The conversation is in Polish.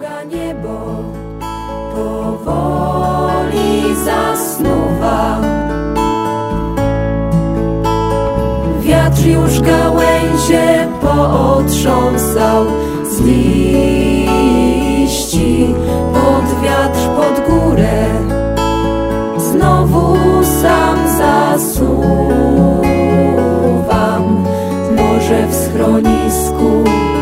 druga niebo powoli zasnuwa. Wiatr już gałęzie pootrząsał z liści. Pod wiatr, pod górę znowu sam zasuwam. Może w schronisku